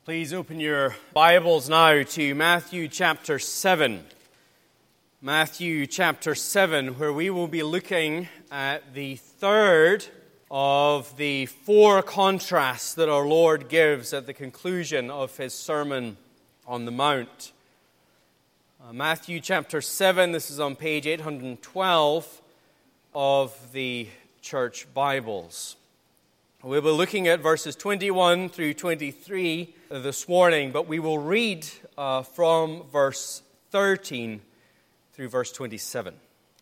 Please open your Bibles now to Matthew chapter 7. Matthew chapter 7, where we will be looking at the third of the four contrasts that our Lord gives at the conclusion of His Sermon on the Mount. Matthew chapter 7, this is on page 812 of the Church Bibles. We'll be looking at verses 21 through 23 this morning, but we will read from verse 13 through verse 27.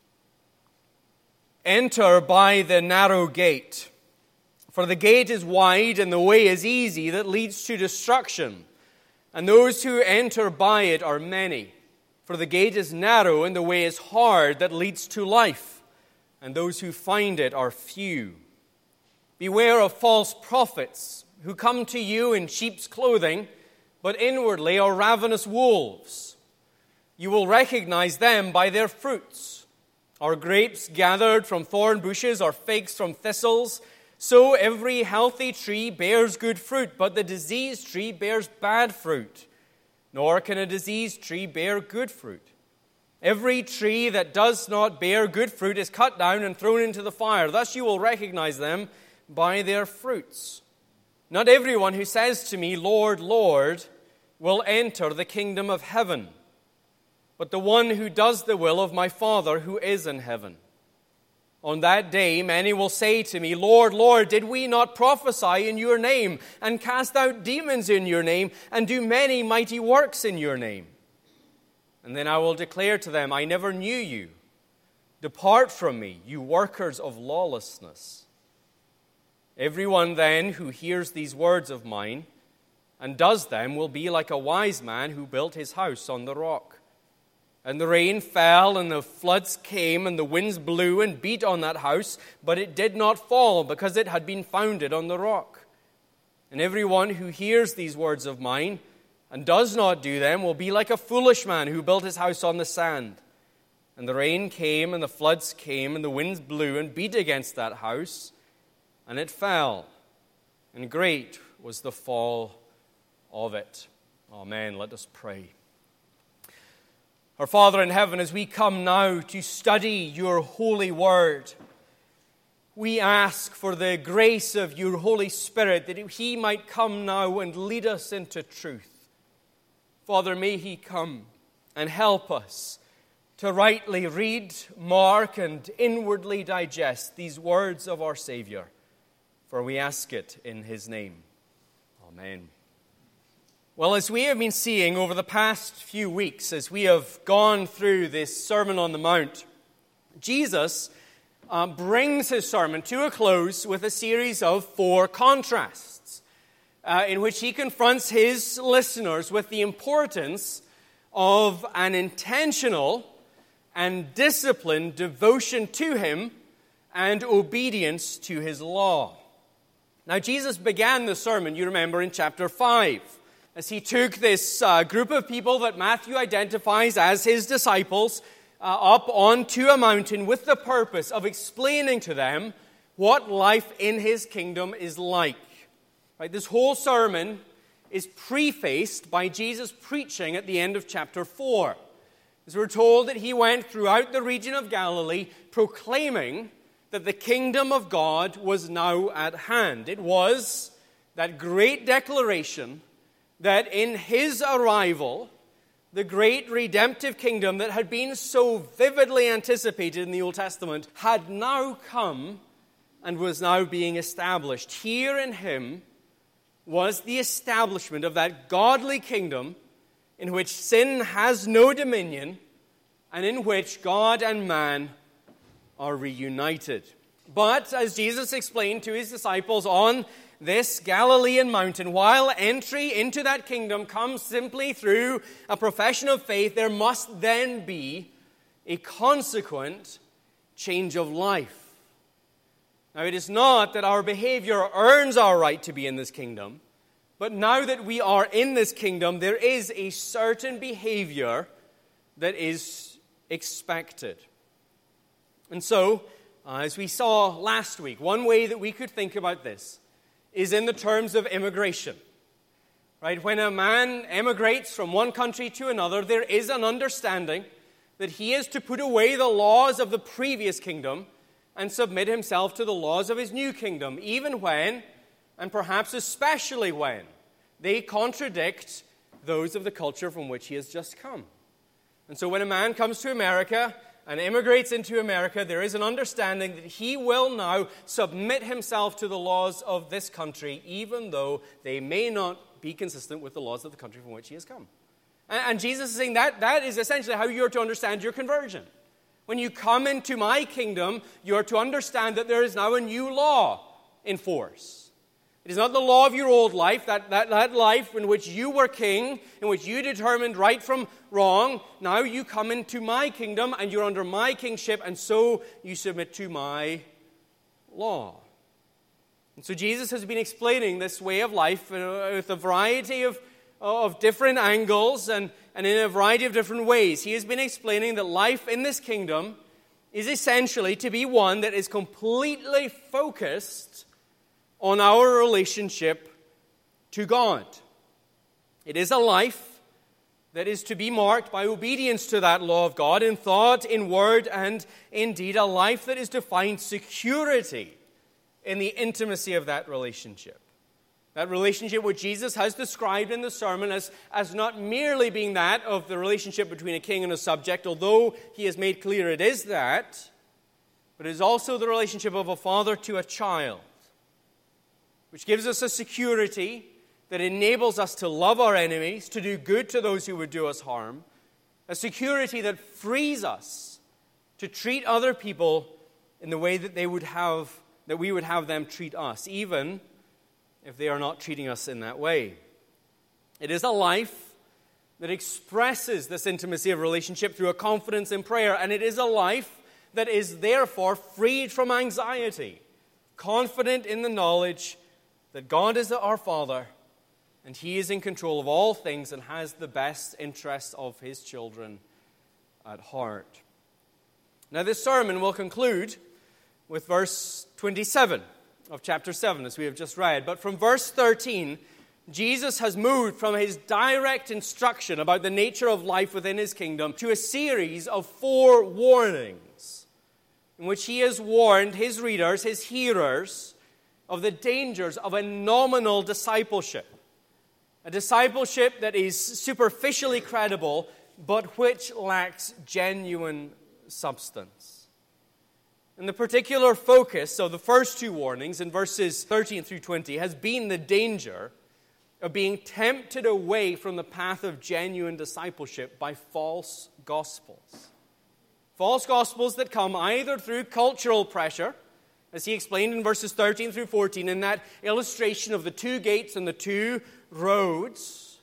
Enter by the narrow gate, for the gate is wide and the way is easy that leads to destruction, and those who enter by it are many. For the gate is narrow and the way is hard that leads to life, and those who find it are few. Beware of false prophets who come to you in sheep's clothing, but inwardly are ravenous wolves. You will recognize them by their fruits. Are grapes gathered from thorn bushes or figs from thistles? So every healthy tree bears good fruit, but the diseased tree bears bad fruit. Nor can a diseased tree bear good fruit. Every tree that does not bear good fruit is cut down and thrown into the fire. Thus you will recognize them by their fruits. Not everyone who says to me, Lord, Lord, will enter the kingdom of heaven, but the one who does the will of my Father who is in heaven. On that day many will say to me, Lord, Lord, did we not prophesy in your name, and cast out demons in your name, and do many mighty works in your name? And then I will declare to them, I never knew you. Depart from me, you workers of lawlessness. Everyone then who hears these words of mine and does them will be like a wise man who built his house on the rock. And the rain fell, and the floods came, and the winds blew and beat on that house, but it did not fall, because it had been founded on the rock. And everyone who hears these words of mine and does not do them will be like a foolish man who built his house on the sand. And the rain came, and the floods came, and the winds blew and beat against that house, and it fell, and great was the fall of it. Amen. Let us pray. Our Father in heaven, as we come now to study your holy word, we ask for the grace of your Holy Spirit that he might come now and lead us into truth. Father, may he come and help us to rightly read, mark, and inwardly digest these words of our Savior. For we ask it in his name. Amen. Well, as we have been seeing over the past few weeks, as we have gone through this Sermon on the Mount, Jesus brings his sermon to a close with a series of four contrasts in which he confronts his listeners with the importance of an intentional and disciplined devotion to him and obedience to his law. Now, Jesus began the sermon, you remember, in chapter 5, as he took this group of people that Matthew identifies as his disciples up onto a mountain with the purpose of explaining to them what life in his kingdom is like. Right? This whole sermon is prefaced by Jesus preaching at the end of chapter 4. As we're told that he went throughout the region of Galilee proclaiming that the kingdom of God was now at hand. It was that great declaration that in his arrival, the great redemptive kingdom that had been so vividly anticipated in the Old Testament had now come and was now being established. Here in him was the establishment of that godly kingdom in which sin has no dominion and in which God and man are reunited. But as Jesus explained to his disciples on this Galilean mountain, while entry into that kingdom comes simply through a profession of faith, there must then be a consequent change of life. Now, it is not that our behavior earns our right to be in this kingdom, but now that we are in this kingdom, there is a certain behavior that is expected. And so, as we saw last week, one way that we could think about this is in the terms of immigration. Right? When a man emigrates from one country to another, there is an understanding that he is to put away the laws of the previous kingdom and submit himself to the laws of his new kingdom, even when, and perhaps especially when, they contradict those of the culture from which he has just come. And so when a man comes to America and immigrates into America, there is an understanding that he will now submit himself to the laws of this country, even though they may not be consistent with the laws of the country from which he has come. And Jesus is saying that is essentially how you're to understand your conversion. When you come into my kingdom, you're to understand that there is now a new law in force. It is not the law of your old life, that life in which you were king, in which you determined right from wrong. Now you come into my kingdom and you're under my kingship, and so you submit to my law. And so Jesus has been explaining this way of life with a variety of different angles and in a variety of different ways. He has been explaining that life in this kingdom is essentially to be one that is completely focused on our relationship to God. It is a life that is to be marked by obedience to that law of God in thought, in word, and in deed. A life that is to find security in the intimacy of that relationship. That relationship which Jesus has described in the sermon as not merely being that of the relationship between a king and a subject, although he has made clear it is that, but it is also the relationship of a father to a child, which gives us a security that enables us to love our enemies, to do good to those who would do us harm, a security that frees us to treat other people in the way that we would have them treat us, even if they are not treating us in that way. It is a life that expresses this intimacy of relationship through a confidence in prayer, and it is a life that is therefore freed from anxiety, confident in the knowledge that God is our Father, and He is in control of all things and has the best interests of His children at heart. Now, this sermon will conclude with verse 27 of chapter 7, as we have just read. But from verse 13, Jesus has moved from His direct instruction about the nature of life within His kingdom to a series of 4 warnings in which He has warned His readers, His hearers, of the dangers of a nominal discipleship. A discipleship that is superficially credible, but which lacks genuine substance. And the particular focus of the first 2 warnings in verses 13 through 20 has been the danger of being tempted away from the path of genuine discipleship by false gospels. False gospels that come either through cultural pressure, as he explained in verses 13 through 14, in that illustration of the 2 gates and the 2 roads,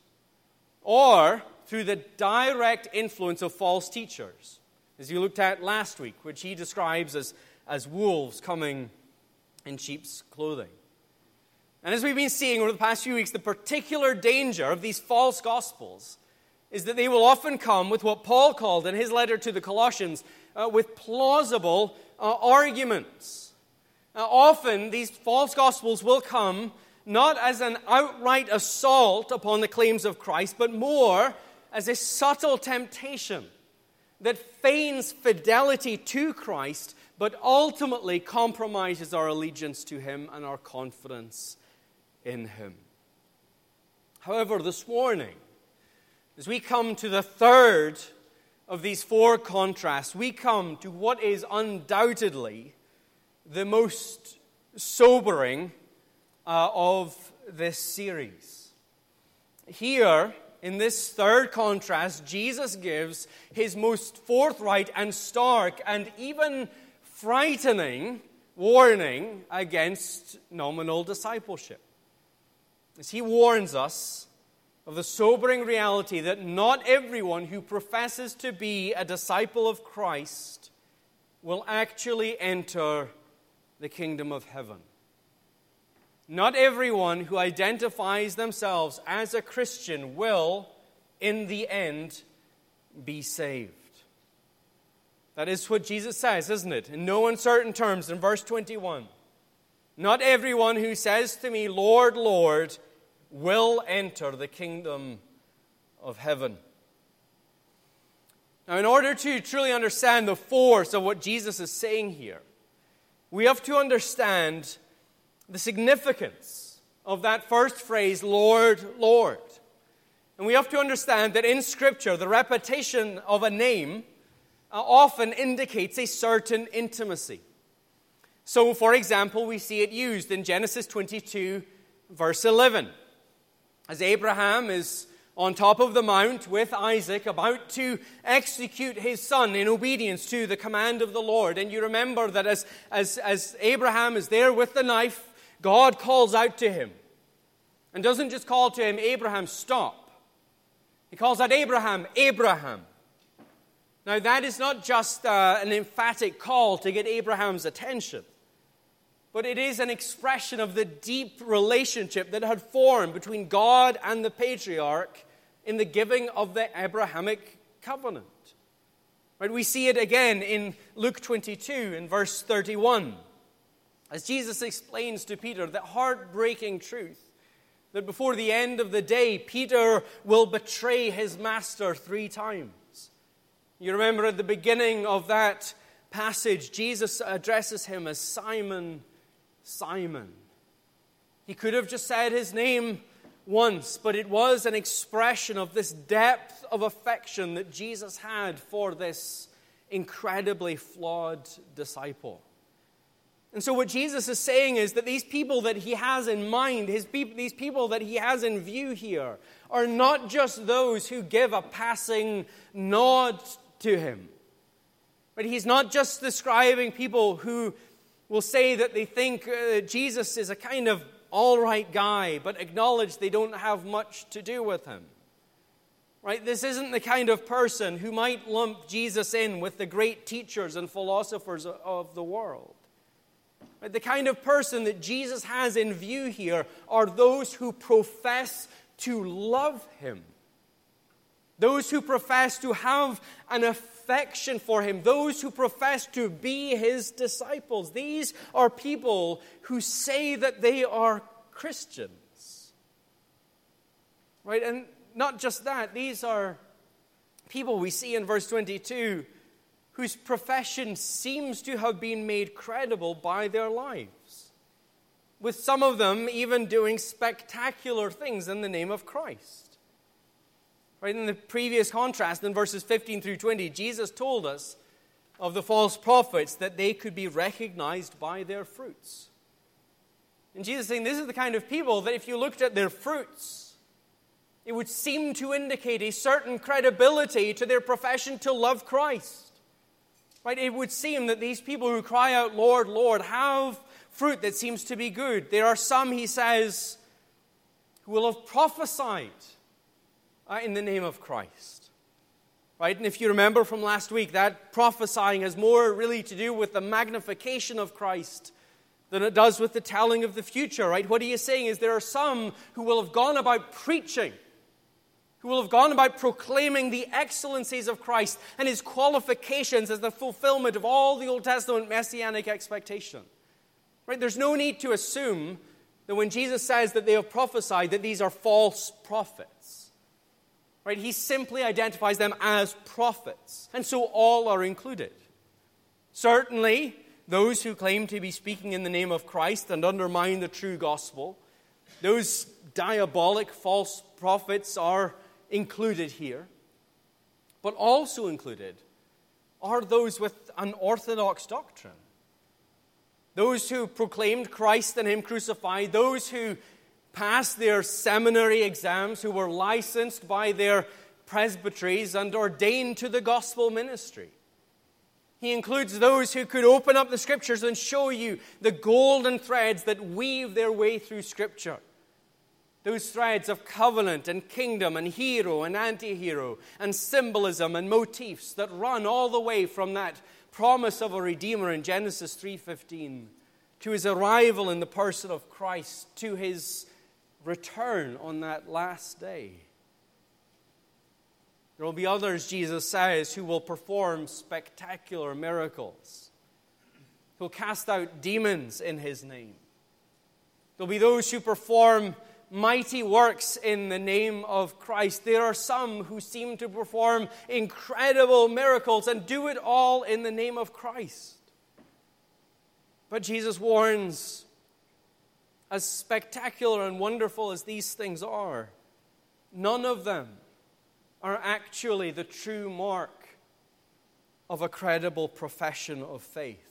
or through the direct influence of false teachers, as you looked at last week, which he describes as wolves coming in sheep's clothing. And as we've been seeing over the past few weeks, the particular danger of these false gospels is that they will often come with what Paul called in his letter to the Colossians, with plausible arguments. Often these false gospels will come not as an outright assault upon the claims of Christ, but more as a subtle temptation that feigns fidelity to Christ, but ultimately compromises our allegiance to Him and our confidence in Him. However, this morning, as we come to the third of these 4 contrasts, we come to what is undoubtedly the most sobering of this series. Here, in this third contrast, Jesus gives His most forthright and stark and even frightening warning against nominal discipleship. As He warns us of the sobering reality that not everyone who professes to be a disciple of Christ will actually enter the kingdom of heaven. Not everyone who identifies themselves as a Christian will, in the end, be saved. That is what Jesus says, isn't it? In no uncertain terms, in verse 21. Not everyone who says to me, Lord, Lord, will enter the kingdom of heaven. Now, in order to truly understand the force of what Jesus is saying here, we have to understand the significance of that first phrase, Lord, Lord. And we have to understand that in Scripture, the repetition of a name often indicates a certain intimacy. So, for example, we see it used in Genesis 22, verse 11. As Abraham is on top of the mount with Isaac, about to execute his son in obedience to the command of the Lord. And you remember that as Abraham is there with the knife, God calls out to him. And doesn't just call to him, Abraham, stop. He calls out, Abraham, Abraham. Now, that is not just an emphatic call to get Abraham's attention, but it is an expression of the deep relationship that had formed between God and the patriarch in the giving of the Abrahamic covenant. Right? We see it again in Luke 22 in verse 31, as Jesus explains to Peter the heartbreaking truth that before the end of the day, Peter will betray his master 3 times. You remember at the beginning of that passage, Jesus addresses him as Simon, Simon. He could have just said his name once, but it was an expression of this depth of affection that Jesus had for this incredibly flawed disciple. And so what Jesus is saying is that these people that he has in mind, these people that he has in view here, are not just those who give a passing nod to him. But he's not just describing people who will say that they think Jesus is a kind of all-right guy, but acknowledge they don't have much to do with him. Right? This isn't the kind of person who might lump Jesus in with the great teachers and philosophers of the world. Right? The kind of person that Jesus has in view here are those who profess to love him. Those who profess to have an affection for him. Those who profess to be his disciples. These are people who say that they are Christians. Right? And not just that. These are people we see in verse 22 whose profession seems to have been made credible by their lives, with some of them even doing spectacular things in the name of Christ. Right, in the previous contrast, in verses 15 through 20, Jesus told us of the false prophets that they could be recognized by their fruits. And Jesus is saying this is the kind of people that if you looked at their fruits, it would seem to indicate a certain credibility to their profession to love Christ. Right? It would seem that these people who cry out, Lord, Lord, have fruit that seems to be good. There are some, he says, who will have prophesied in the name of Christ. Right? And if you remember from last week, that prophesying has more really to do with the magnification of Christ than it does with the telling of the future. Right? What he is saying is there are some who will have gone about preaching, who will have gone about proclaiming the excellencies of Christ and his qualifications as the fulfillment of all the Old Testament messianic expectation. Right? There's no need to assume that when Jesus says that they have prophesied, that these are false prophets. Right? He simply identifies them as prophets, and so all are included. Certainly, those who claim to be speaking in the name of Christ and undermine the true gospel, those diabolic false prophets are included here. But also included are those with an orthodox doctrine. Those who proclaimed Christ and him crucified, those who passed their seminary exams, who were licensed by their presbyteries and ordained to the gospel ministry. He includes those who could open up the Scriptures and show you the golden threads that weave their way through Scripture. Those threads of covenant and kingdom and hero and anti-hero and symbolism and motifs that run all the way from that promise of a Redeemer in Genesis 3:15 to his arrival in the person of Christ, to his return on that last day. There will be others, Jesus says, who will perform spectacular miracles, who will cast out demons in his name. There will be those who perform mighty works in the name of Christ. There are some who seem to perform incredible miracles and do it all in the name of Christ. But Jesus warns, as spectacular and wonderful as these things are, none of them are actually the true mark of a credible profession of faith.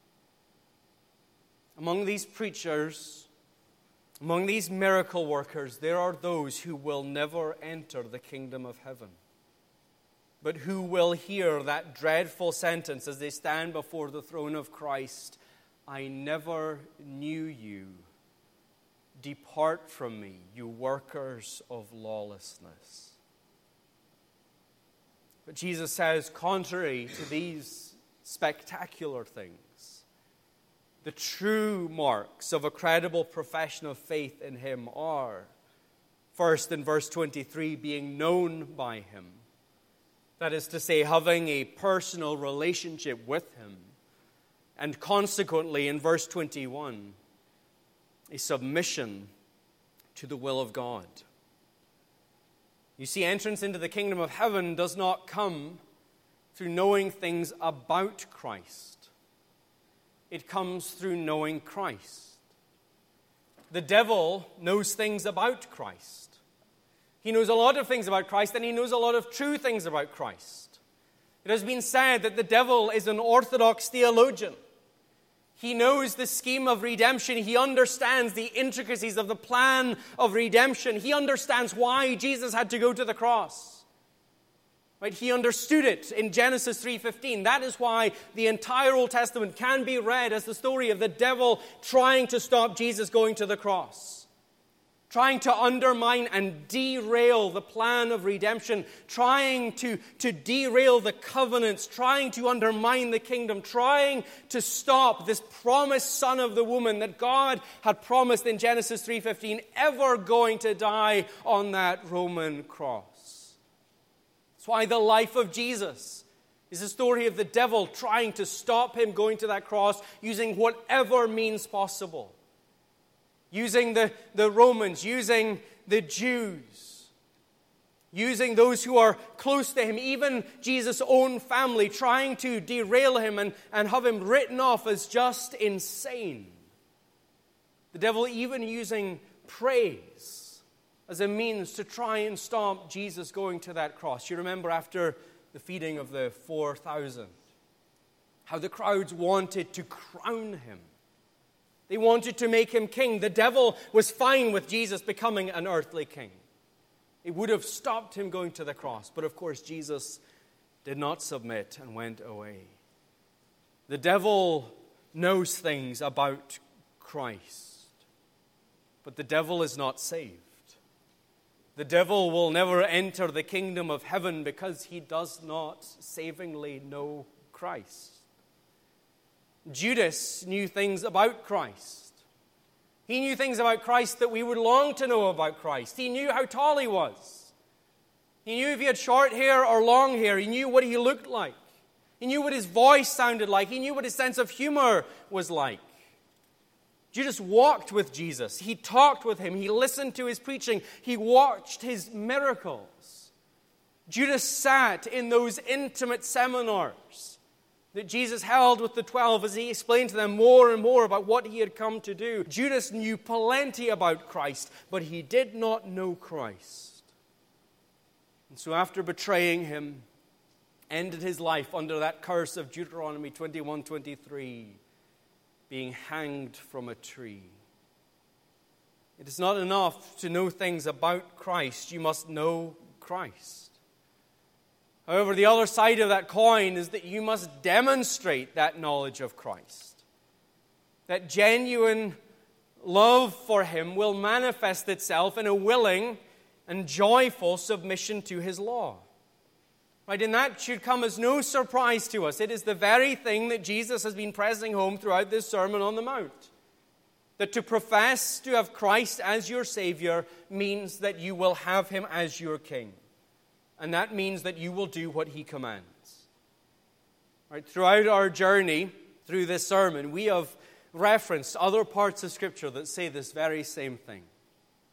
Among these preachers, among these miracle workers, there are those who will never enter the kingdom of heaven, but who will hear that dreadful sentence as they stand before the throne of Christ: I never knew you. Depart from me, you workers of lawlessness. But Jesus says, contrary to these spectacular things, the true marks of a credible profession of faith in him are, first, in verse 23, being known by him. That is to say, having a personal relationship with him. And consequently, in verse 21, a submission to the will of God. You see, entrance into the kingdom of heaven does not come through knowing things about Christ. It comes through knowing Christ. The devil knows things about Christ. He knows a lot of things about Christ, and he knows a lot of true things about Christ. It has been said that the devil is an orthodox theologian. He knows the scheme of redemption. He understands the intricacies of the plan of redemption. He understands why Jesus had to go to the cross. Right? He understood it in Genesis 3:15. That is why the entire Old Testament can be read as the story of the devil trying to stop Jesus going to the cross, trying to undermine and derail the plan of redemption, trying to derail the covenants, trying to undermine the kingdom, trying to stop this promised son of the woman that God had promised in Genesis 3:15 ever going to die on that Roman cross. That's why the life of Jesus is a story of the devil trying to stop him going to that cross using whatever means possible. Using the Romans, using the Jews, using those who are close to him, even Jesus' own family, trying to derail him and have him written off as just insane. The devil even using praise as a means to try and stop Jesus going to that cross. You remember after the feeding of the 4,000, how the crowds wanted to crown him. They wanted to make him king. The devil was fine with Jesus becoming an earthly king. It would have stopped him going to the cross. But of course, Jesus did not submit and went away. The devil knows things about Christ, but the devil is not saved. The devil will never enter the kingdom of heaven because he does not savingly know Christ. Judas knew things about Christ. He knew things about Christ that we would long to know about Christ. He knew how tall he was. He knew if he had short hair or long hair. He knew what he looked like. He knew what his voice sounded like. He knew what his sense of humor was like. Judas walked with Jesus. He talked with him. He listened to his preaching. He watched his miracles. Judas sat in those intimate seminars that Jesus held with the 12 as he explained to them more and more about what he had come to do. Judas knew plenty about Christ, but he did not know Christ. And so after betraying him, ended his life under that curse of Deuteronomy 21:23, being hanged from a tree. It is not enough to know things about Christ. You must know Christ. However, the other side of that coin is that you must demonstrate that knowledge of Christ. That genuine love for him will manifest itself in a willing and joyful submission to his law. Right? And that should come as no surprise to us. It is the very thing that Jesus has been pressing home throughout this Sermon on the Mount. That to profess to have Christ as your Savior means that you will have him as your King. And that means that you will do what he commands. Right? Throughout our journey through this sermon, we have referenced other parts of Scripture that say this very same thing.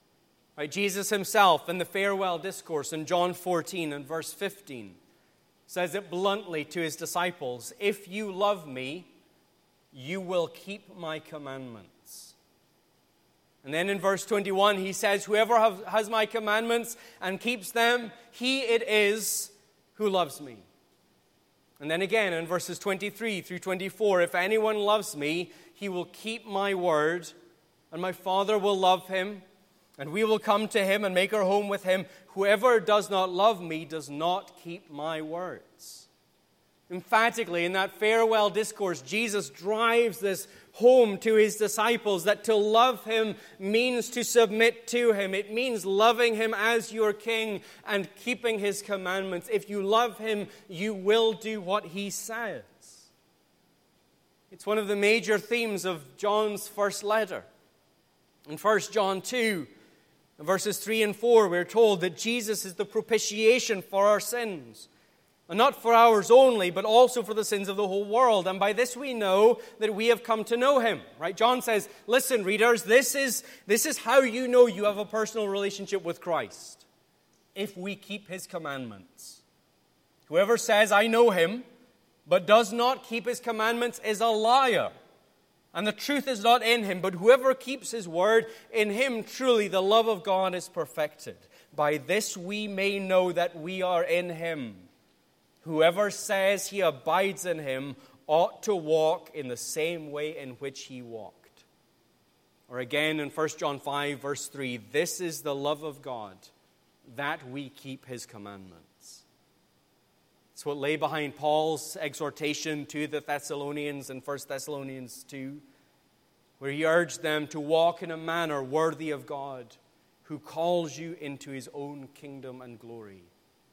Right? Jesus himself in the farewell discourse in John 14 and verse 15 says it bluntly to his disciples, "If you love me, you will keep my commandments." And then in verse 21 he says, "Whoever has my commandments and keeps them, he it is who loves me." And then again in verses 23 through 24, "If anyone loves me, he will keep my word, and my Father will love him, and we will come to him and make our home with him. Whoever does not love me does not keep my words." Emphatically, in that farewell discourse, Jesus drives this home to his disciples that to love him means to submit to him. It means loving him as your king and keeping his commandments. If you love him, you will do what he says. It's one of the major themes of John's first letter. In 1 John 2, verses 3 and 4, we're told that Jesus is the propitiation for our sins. And not for ours only, but also for the sins of the whole world. And by this we know that we have come to know him. Right? John says, listen, readers, this is how you know you have a personal relationship with Christ. If we keep his commandments. Whoever says, "I know him," but does not keep his commandments is a liar. And the truth is not in him. But whoever keeps his word, in him truly the love of God is perfected. By this we may know that we are in him. Whoever says he abides in him ought to walk in the same way in which he walked. Or again in 1 John 5, verse 3, "This is the love of God, that we keep his commandments." It's what lay behind Paul's exhortation to the Thessalonians in 1 Thessalonians 2, where he urged them to walk in a manner worthy of God, who calls you into his own kingdom and glory.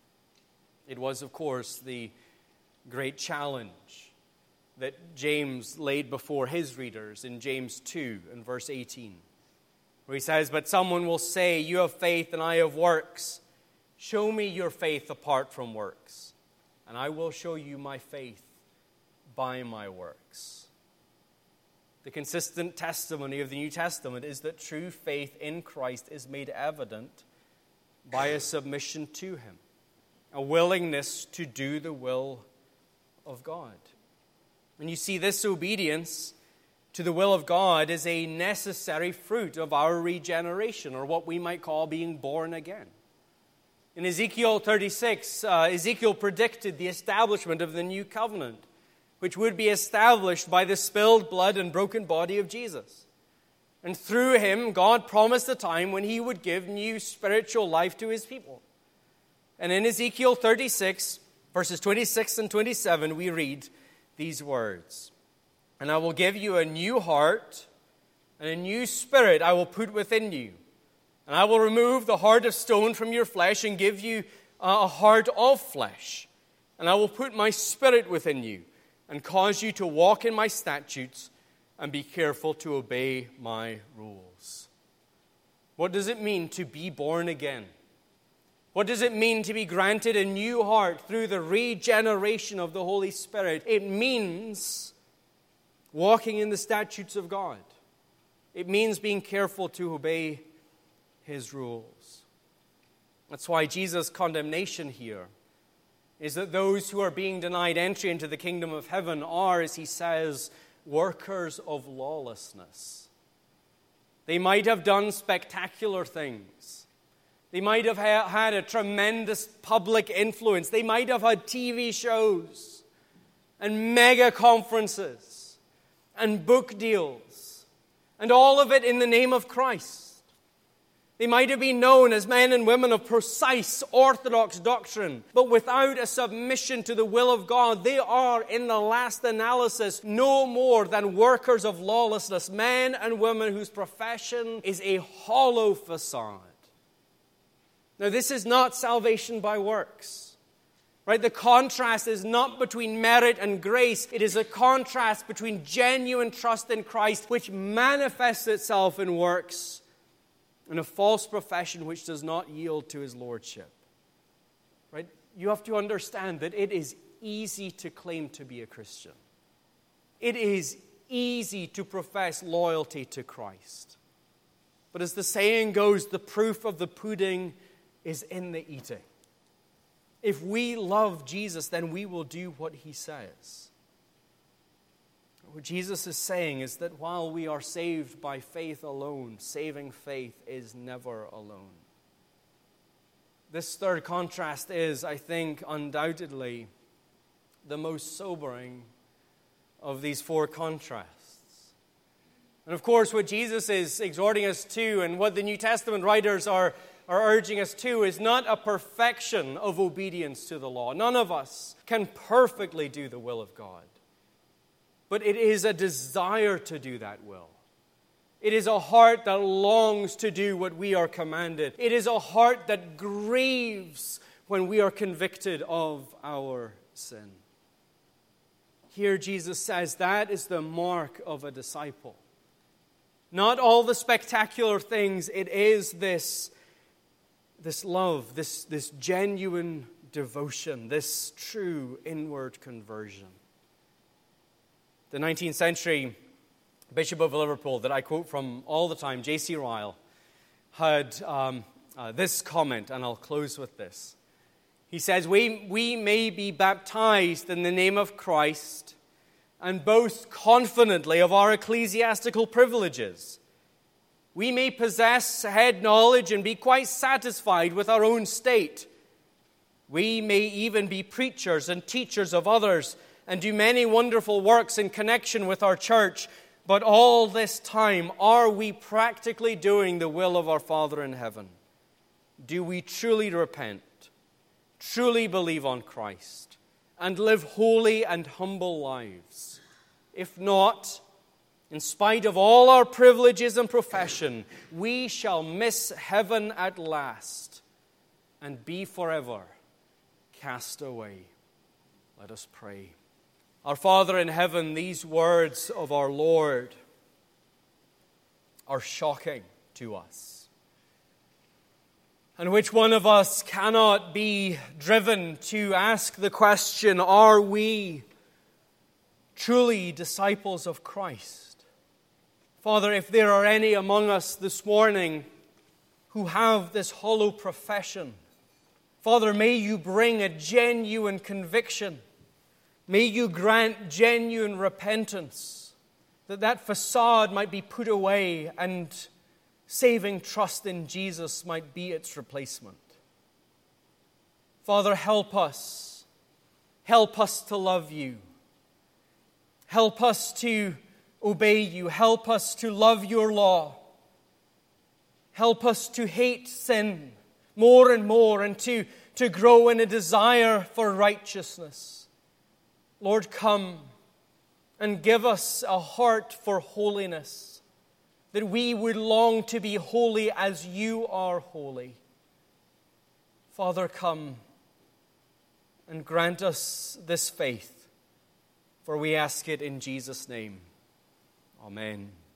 It was, of course, the great challenge that James laid before his readers in James 2 and verse 18, where he says, "But someone will say, 'You have faith and I have works. Show me your faith apart from works, and I will show you my faith by my works.'" The consistent testimony of the New Testament is that true faith in Christ is made evident by a submission to him, a willingness to do the will of God. And you see, this obedience to the will of God is a necessary fruit of our regeneration, or what we might call being born again. In Ezekiel 36, Ezekiel predicted the establishment of the new covenant, which would be established by the spilled blood and broken body of Jesus. And through him, God promised a time when he would give new spiritual life to his people. And in Ezekiel 36, verses 26 and 27, we read these words, "And I will give you a new heart, and a new spirit I will put within you. And I will remove the heart of stone from your flesh and give you a heart of flesh. And I will put my spirit within you and cause you to walk in my statutes and be careful to obey my rules." What does it mean to be born again? What does it mean to be granted a new heart through the regeneration of the Holy Spirit? It means walking in the statutes of God. It means being careful to obey his rules. That's why Jesus' condemnation here is that those who are being denied entry into the kingdom of heaven are, as he says, workers of lawlessness. They might have done spectacular things. They might have had a tremendous public influence. They might have had TV shows and mega conferences and book deals, and all of it in the name of Christ. They might have been known as men and women of precise, orthodox doctrine, but without a submission to the will of God, they are, in the last analysis, no more than workers of lawlessness, men and women whose profession is a hollow facade. Now, this is not salvation by works, right? The contrast is not between merit and grace. It is a contrast between genuine trust in Christ, which manifests itself in works, and a false profession which does not yield to his lordship, right? You have to understand that it is easy to claim to be a Christian. It is easy to profess loyalty to Christ. But as the saying goes, the proof of the pudding is in the eating. If we love Jesus, then we will do what he says. What Jesus is saying is that while we are saved by faith alone, saving faith is never alone. This third contrast is, I think, undoubtedly the most sobering of these four contrasts. And of course, what Jesus is exhorting us to, and what the New Testament writers are urging us to, is not a perfection of obedience to the law. None of us can perfectly do the will of God. But it is a desire to do that will. It is a heart that longs to do what we are commanded. It is a heart that grieves when we are convicted of our sin. Here Jesus says that is the mark of a disciple. Not all the spectacular things, it is this love, this genuine devotion, this true inward conversion. The 19th century Bishop of Liverpool that I quote from all the time, J.C. Ryle, had this comment, and I'll close with this. He says, we may be baptized in the name of Christ and boast confidently of our ecclesiastical privileges. We may possess head knowledge and be quite satisfied with our own state. We may even be preachers and teachers of others and do many wonderful works in connection with our church. But all this time, are we practically doing the will of our Father in heaven? Do we truly repent, truly believe on Christ, and live holy and humble lives? If not, in spite of all our privileges and profession, we shall miss heaven at last and be forever cast away. Let us pray. Our Father in heaven, these words of our Lord are shocking to us. And which one of us cannot be driven to ask the question, are we truly disciples of Christ? Father, if there are any among us this morning who have this hollow profession, Father, may you bring a genuine conviction. May you grant genuine repentance, that facade might be put away and saving trust in Jesus might be its replacement. Father, help us. Help us to love you. Help us to obey you. Help us to love your law. Help us to hate sin more and more and to grow in a desire for righteousness. Lord, come and give us a heart for holiness, that we would long to be holy as you are holy. Father, come and grant us this faith, for we ask it in Jesus' name. Amen.